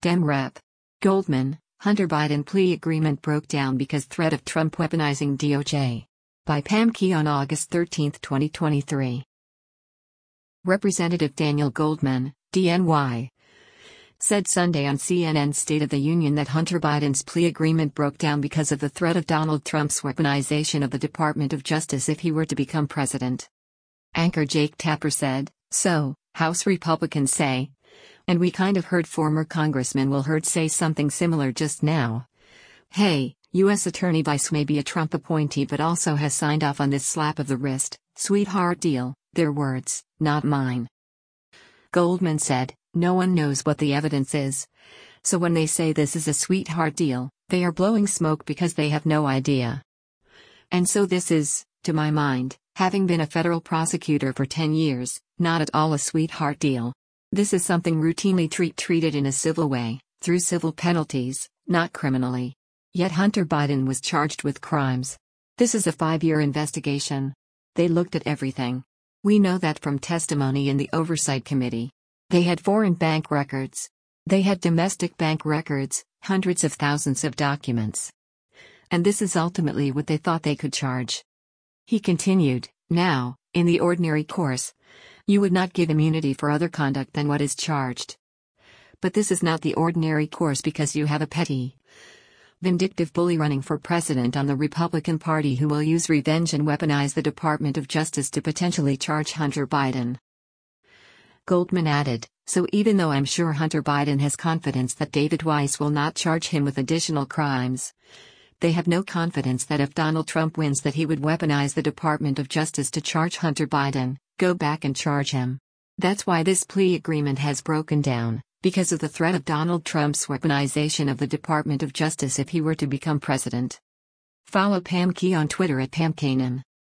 Dem Rep. Goldman, Hunter Biden plea agreement broke down because threat of Trump weaponizing DOJ. By Pam Key on August 13, 2023. Representative Daniel Goldman, DNY, said Sunday on CNN's State of the Union that Hunter Biden's plea agreement broke down because of the threat of Donald Trump's weaponization of the Department of Justice if he were to become president. Anchor Jake Tapper said, "So, House Republicans say, and we kind of heard former Congressman Will Hurd say something similar just now. Hey, U.S. Attorney Bice may be a Trump appointee but also has signed off on this slap of the wrist, sweetheart deal," their words, not mine. Goldman said, "No one knows what the evidence is. So when they say this is a sweetheart deal, they are blowing smoke because they have no idea. And so this is, to my mind, having been a federal prosecutor for 10 years, not at all a sweetheart deal. This is something routinely treated in a civil way, through civil penalties, not criminally. Yet Hunter Biden was charged with crimes. This is a 5-year investigation. They looked at everything. We know that from testimony in the Oversight Committee. They had foreign bank records. They had domestic bank records, hundreds of thousands of documents. And this is ultimately what they thought they could charge." He continued, "Now, in the ordinary course, you would not give immunity for other conduct than what is charged. But this is not the ordinary course because you have a petty, vindictive bully running for president on the Republican Party who will use revenge and weaponize the Department of Justice to potentially charge Hunter Biden." Goldman added, "So even though I'm sure Hunter Biden has confidence that David Weiss will not charge him with additional crimes, they have no confidence that if Donald Trump wins that he would weaponize the Department of Justice to charge Hunter Biden, go back and charge him. That's why this plea agreement has broken down, because of the threat of Donald Trump's weaponization of the Department of Justice if he were to become president." Follow Pam Key on Twitter at PamKanan.